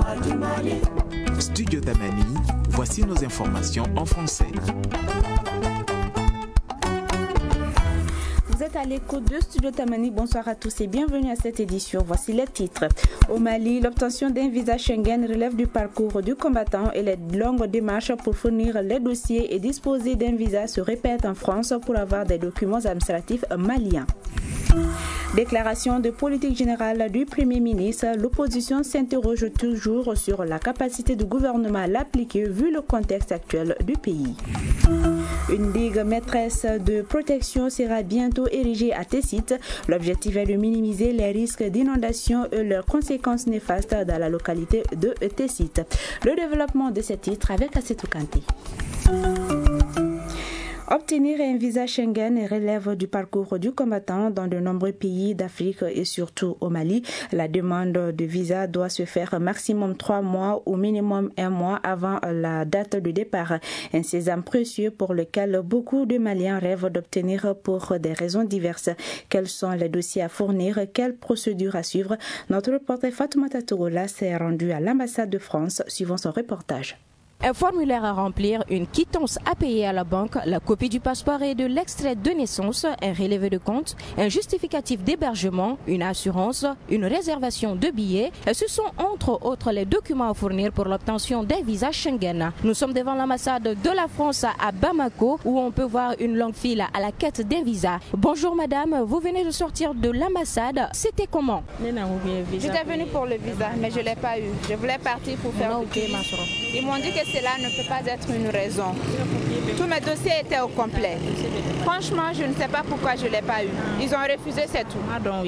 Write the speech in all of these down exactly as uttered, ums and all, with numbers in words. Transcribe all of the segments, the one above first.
Studio Tamani, voici nos informations en français. Vous êtes à l'écoute de Studio Tamani. Bonsoir à tous et bienvenue à cette édition. Voici les titres. Au Mali, l'obtention d'un visa Schengen relève du parcours du combattant et les longues démarches pour fournir les dossiers et disposer d'un visa se répètent en France pour avoir des documents administratifs maliens. Déclaration de politique générale du Premier ministre, l'opposition s'interroge toujours sur la capacité du gouvernement à l'appliquer vu le contexte actuel du pays. Une digue maîtresse de protection sera bientôt érigée à Tessit. L'objectif est de minimiser les risques d'inondation et leurs conséquences néfastes dans la localité de Tessit. Le développement de ce titre avec Assetou Kanté. Obtenir un visa Schengen relève du parcours du combattant dans de nombreux pays d'Afrique et surtout au Mali. La demande de visa doit se faire maximum trois mois ou minimum un mois avant la date de départ. Un sésame précieux pour lequel beaucoup de Maliens rêvent d'obtenir pour des raisons diverses. Quels sont les dossiers à fournir? Quelle procédure à suivre? Notre reporter Fatoumata Torola s'est rendu à l'ambassade de France suivant son reportage. Un formulaire à remplir, une quittance à payer à la banque, la copie du passeport et de l'extrait de naissance, un relevé de compte, un justificatif d'hébergement, une assurance, une réservation de billets. Ce sont entre autres les documents à fournir pour l'obtention d'un visa Schengen. Nous sommes devant l'ambassade de la France à Bamako où on peut voir une longue file à la quête d'un visa. Bonjour madame, vous venez de sortir de l'ambassade. C'était comment? J'étais venue pour le visa mais je ne l'ai pas eu. Je voulais partir pour faire le visa. Ils m'ont dit que cela ne peut pas être une raison. Tous mes dossiers étaient au complet. Franchement, je ne sais pas pourquoi je ne l'ai pas eu. Ils ont refusé, c'est tout.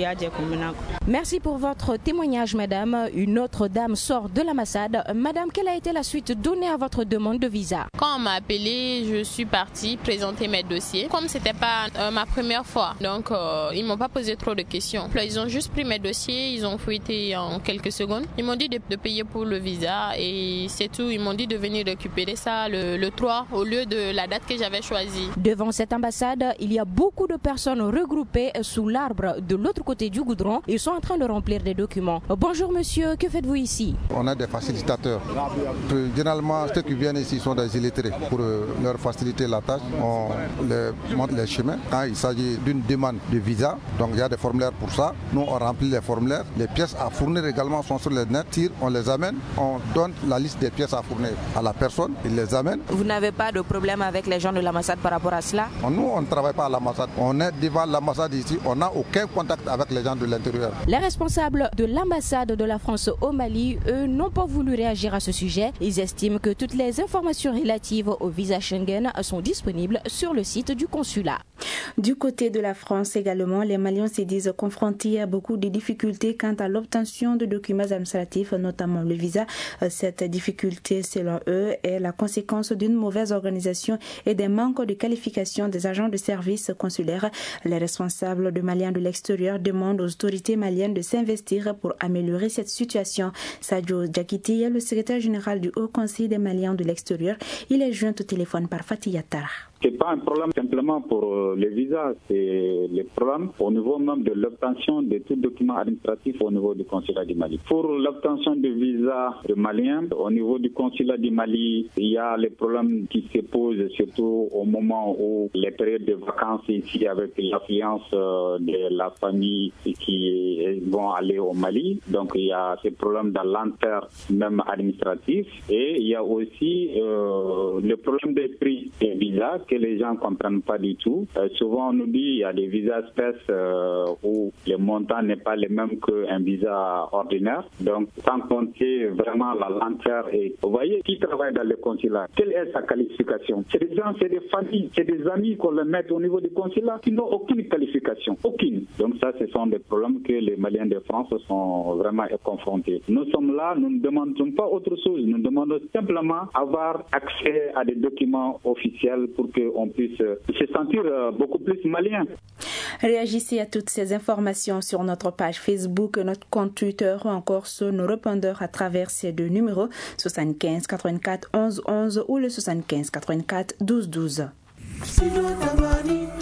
Merci pour votre témoignage, madame. Une autre dame sort de l'ambassade. Madame, quelle a été la suite donnée à votre demande de visa? Quand on m'a appelé, je suis partie présenter mes dossiers. Comme ce n'était pas euh, ma première fois, donc euh, ils ne m'ont pas posé trop de questions. Ils ont juste pris mes dossiers, ils ont fouetté en quelques secondes. Ils m'ont dit de, de payer pour le visa et c'est tout. Ils m'ont dit de venir récupérer ça le, le trois au lieu de la date que j'avais choisie. Devant cette ambassade, il y a beaucoup de personnes regroupées sous l'arbre de l'autre côté du goudron. Ils sont en train de remplir des documents. Bonjour monsieur, que faites-vous ici? On a des facilitateurs. Généralement, ceux qui viennent ici sont des illettrés. Pour leur faciliter la tâche, on les montre les chemins. Quand il s'agit d'une demande de visa, donc il y a des formulaires pour ça. Nous, on remplit les formulaires. Les pièces à fournir également sont sur le net. On les amène, on donne la liste des pièces à fournir à la personne, il les amène. Vous n'avez pas de problème avec les gens de l'ambassade par rapport à cela? Nous, on ne travaille pas à l'ambassade. On est devant l'ambassade ici. On n'a aucun contact avec les gens de l'intérieur. Les responsables de l'ambassade de la France au Mali, eux, n'ont pas voulu réagir à ce sujet. Ils estiment que toutes les informations relatives au visa Schengen sont disponibles sur le site du consulat. Du côté de la France également, les Maliens se disent confrontés à beaucoup de difficultés quant à l'obtention de documents administratifs, notamment le visa. Cette difficulté, selon eux, est la conséquence d'une mauvaise organisation et des manques de qualification des agents de services consulaires. Les responsables de Maliens de l'extérieur demandent aux autorités maliennes de s'investir pour améliorer cette situation. Sadio Djakiti est le secrétaire général du Haut Conseil des Maliens de l'extérieur. Il est joint au téléphone par Fatih Yattara. Ce n'est pas un problème simplement pour les visas, c'est le problème au niveau même de l'obtention de tout document administratif au niveau du consulat du Mali. Pour l'obtention de visa de Maliens, au niveau du consulat du Mali, il y a les problèmes qui se posent surtout au moment où les périodes de vacances ici avec l'affluence de la famille qui vont aller au Mali. Donc il y a ces problèmes de lenteur même administratif et il y a aussi euh, le problème des prix des visas que les gens ne comprennent pas du tout. Euh, souvent, on nous dit qu'il y a des visas espèces euh, où le montant n'est pas le même qu'un visa ordinaire. Donc, sans compter vraiment la lenteur. Et vous voyez, qui travaille dans le consulat, quelle est sa qualification? C'est des gens, c'est des familles, c'est des amis qu'on le met au niveau du consulat qui n'ont aucune qualification. Aucune. Donc ça, ce sont des problèmes que les Maliens de France sont vraiment confrontés. Nous sommes là, nous ne demandons pas autre chose. Nous demandons simplement avoir accès à des documents officiels pour que on puisse se sentir beaucoup plus malien. Réagissez à toutes ces informations sur notre page Facebook, notre compte Twitter ou encore sur nos répondeurs à travers ces deux numéros soixante-quinze quatre-vingt-quatre onze onze ou le soixante-quinze quatre-vingt-quatre douze douze.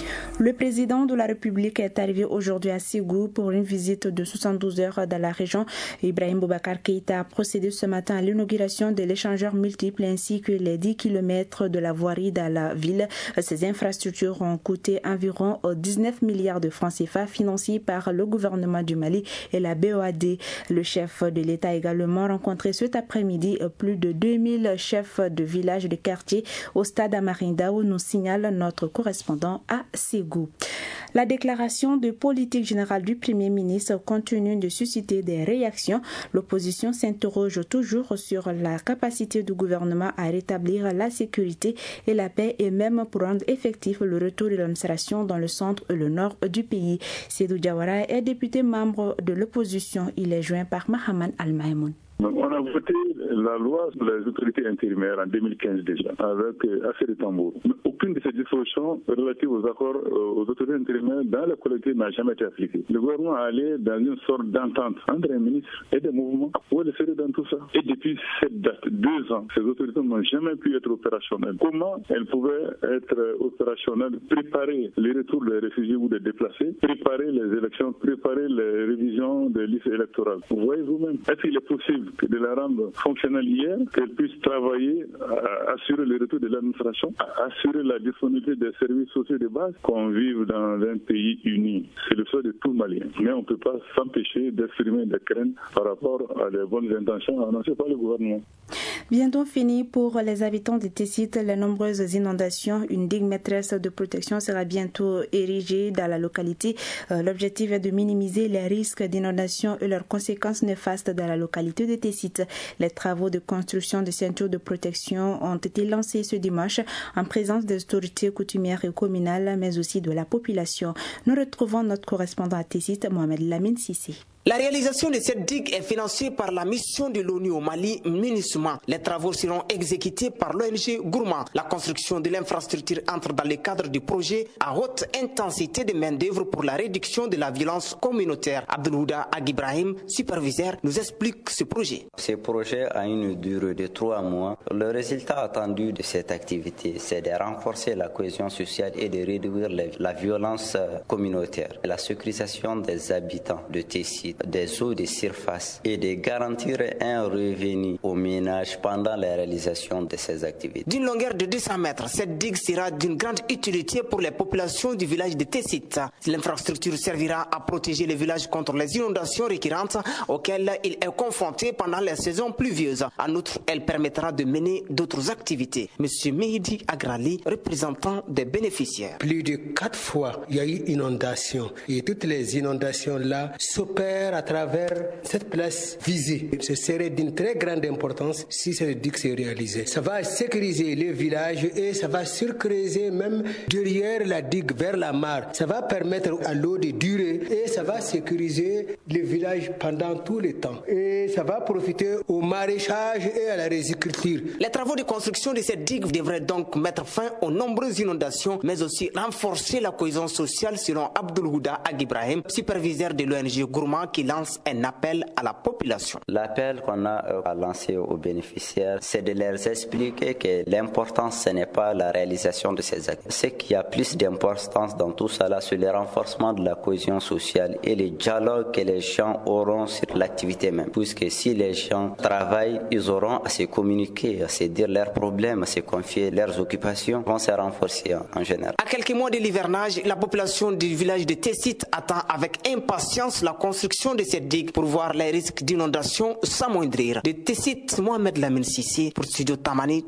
Le président de la République est arrivé aujourd'hui à Ségou pour une visite de soixante-douze heures dans la région. Ibrahim Boubacar Keïta a procédé ce matin à l'inauguration de l'échangeur multiple ainsi que les dix kilomètres de la voirie dans la ville. Ces infrastructures ont coûté environ dix-neuf milliards de francs C F A financés par le gouvernement du Mali et la B O A D. Le chef de l'État a également rencontré cet après-midi plus de deux mille chefs de villages et de quartiers au stade Amarinda où nous signale notre correspondant à Ségou. La déclaration de politique générale du Premier ministre continue de susciter des réactions. L'opposition s'interroge toujours sur la capacité du gouvernement à rétablir la sécurité et la paix et même pour rendre effectif le retour de l'administration dans le centre et le nord du pays. Seydou Diawara est député membre de l'opposition. Il est joint par Mahaman Al-Maïmoun. On a voté la loi sur les autorités intérimaires en deux mille quinze déjà, avec assez de tambours. Mais aucune de ces dispositions relatives aux accords aux autorités intérimaires dans la collectivité n'a jamais été appliquée. Le gouvernement a allé dans une sorte d'entente entre un ministre et des mouvements. Où est le sérieux dans tout ça? Et depuis cette date, deux ans, ces autorités n'ont jamais pu être opérationnelles. Comment elles pouvaient être opérationnelles, préparer les retours des réfugiés ou des déplacés, préparer les élections, préparer les révisions des listes électorales? Vous voyez vous-même, est-ce qu'il est possible que de la rendre fonctionnelle hier, qu'elle puisse travailler à assurer le retour de l'administration, à assurer la disponibilité des services sociaux de base, qu'on vive dans un pays uni. C'est le souhait de tout Malien. Mais on ne peut pas s'empêcher d'exprimer des craintes par rapport à des bonnes intentions annoncées par le gouvernement. Bientôt fini pour les habitants de Tessit, les nombreuses inondations. Une digue maîtresse de protection sera bientôt érigée dans la localité. Euh, l'objectif est de minimiser les risques d'inondation et leurs conséquences néfastes dans la localité de Tessit. Les travaux de construction de ceintures de protection ont été lancés ce dimanche en présence des autorités coutumières et communales, mais aussi de la population. Nous retrouvons notre correspondant à Tessit, Mohamed Lamine Sissi. La réalisation de cette digue est financée par la mission de l'ONU au Mali, MINUSMA. Les travaux seront exécutés par l'O N G Gourma. La construction de l'infrastructure entre dans le cadre du projet à haute intensité de main-d'œuvre pour la réduction de la violence communautaire. Abdelhouda Agibrahim, superviseur, nous explique ce projet. Ce projet a une durée de trois mois. Le résultat attendu de cette activité, c'est de renforcer la cohésion sociale et de réduire la violence communautaire. La sécurisation des habitants de Tessit, des eaux de surface et de garantir un revenu aux ménages pendant la réalisation de ces activités. D'une longueur de deux cents mètres, cette digue sera d'une grande utilité pour les populations du village de Tessit. L'infrastructure servira à protéger le village contre les inondations récurrentes auxquelles il est confronté pendant les saisons pluvieuses. En outre, elle permettra de mener d'autres activités. Monsieur Mehdi Agrali, représentant des bénéficiaires. Plus de quatre fois, il y a eu inondation et toutes les inondations là s'opèrent à travers cette place visée. Ce serait d'une très grande importance si cette digue se réalisait. Ça va sécuriser les villages et ça va sécuriser même derrière la digue vers la mare. Ça va permettre à l'eau de durer et ça va sécuriser les villages pendant tout le temps. Et ça va profiter au maraîchage et à la riziculture. Les travaux de construction de cette digue devraient donc mettre fin aux nombreuses inondations, mais aussi renforcer la cohésion sociale selon Abdelhouda Agibrahim, superviseur de l'O N G Gourma, qui lance un appel à la population. L'appel qu'on a euh, lancé aux bénéficiaires, c'est de leur expliquer que l'important, ce n'est pas la réalisation de ces actes. Ce qui a plus d'importance dans tout cela, c'est le renforcement de la cohésion sociale et le dialogue que les gens auront sur l'activité même. Puisque si les gens travaillent, ils auront à se communiquer, à se dire leurs problèmes, à se confier leurs occupations, vont se renforcer en, en général. À quelques mois de l'hivernage, la population du village de Tessit attend avec impatience la construction de cette digue pour voir les risques d'inondation s'amoindrir. De Tessit, Mohamed Lamine Sissi pour Studio Tamani.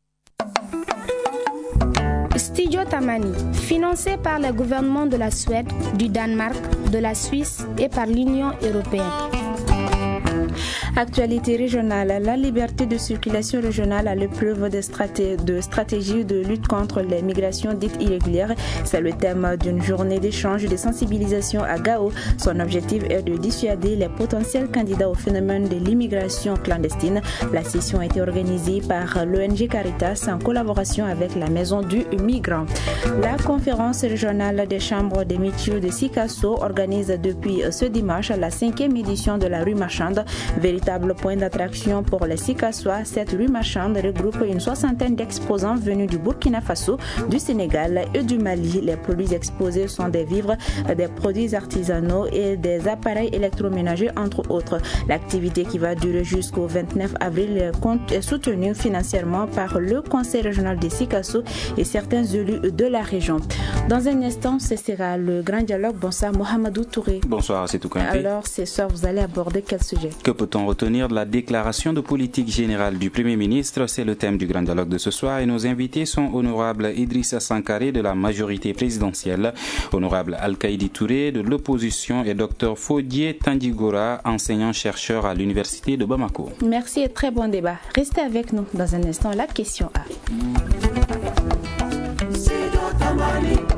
Studio Tamani, financé par le gouvernement de la Suède, du Danemark, de la Suisse et par l'Union européenne. Actualité régionale, la liberté de circulation régionale à l'épreuve de, straté de stratégie de lutte contre les migrations dites irrégulières. C'est le thème d'une journée d'échange et de sensibilisation à Gao. Son objectif est de dissuader les potentiels candidats au phénomène de l'immigration clandestine. La session a été organisée par l'O N G Caritas en collaboration avec la Maison du Migrant. La conférence régionale des chambres des métiers de Sikasso organise depuis ce dimanche la cinquième édition de la rue marchande, véritable véritable point d'attraction pour les Sikassois. Cette rue marchande regroupe une soixantaine d'exposants venus du Burkina Faso, du Sénégal et du Mali. Les produits exposés sont des vivres, des produits artisanaux et des appareils électroménagers, entre autres. L'activité, qui va durer jusqu'au vingt-neuf avril, est soutenue financièrement par le Conseil régional des Sikasso et certains élus de la région. Dans un instant, ce sera le grand dialogue. Bonsoir Mohamedou Touré. Bonsoir Setou Kanté. Alors, ce soir, vous allez aborder quel sujet? Que peut-on retenir de la déclaration de politique générale du Premier ministre? C'est le thème du grand dialogue de ce soir et nos invités sont honorable Idrissa Sankaré de la majorité présidentielle, honorable Al-Kaïdi Touré de l'opposition et docteur Fodié Tandigora, enseignant-chercheur à l'université de Bamako. Merci et très bon débat. Restez avec nous. Dans un instant, la question A.